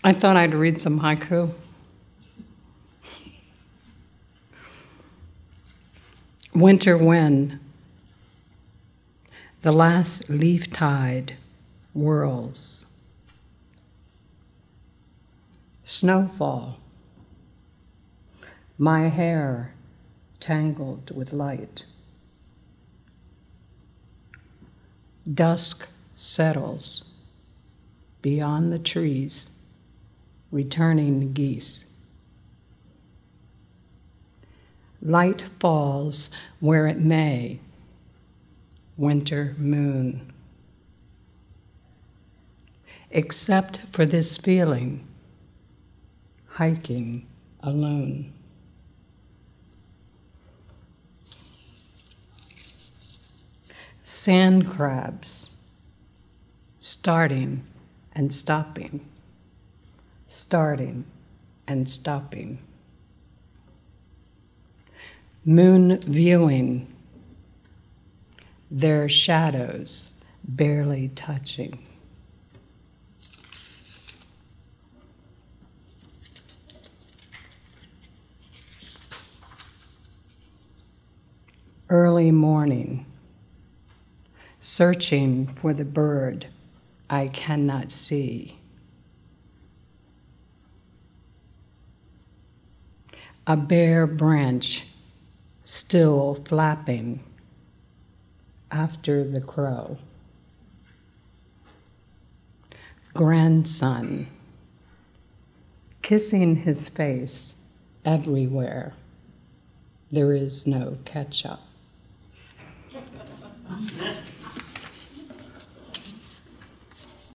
I thought I'd read some haiku. Winter wind, the last leaf tide whirls. Snowfall, my hair tangled with light. Dusk settles beyond the trees, returning geese. Light falls where it may, winter moon. Except for this feeling, hiking alone. Sand crabs, starting and stopping, starting and stopping. Moon viewing, their shadows barely touching. Early morning, searching for the bird I cannot see. A bare branch still flapping after the crow. Grandson, kissing his face everywhere. There is no ketchup.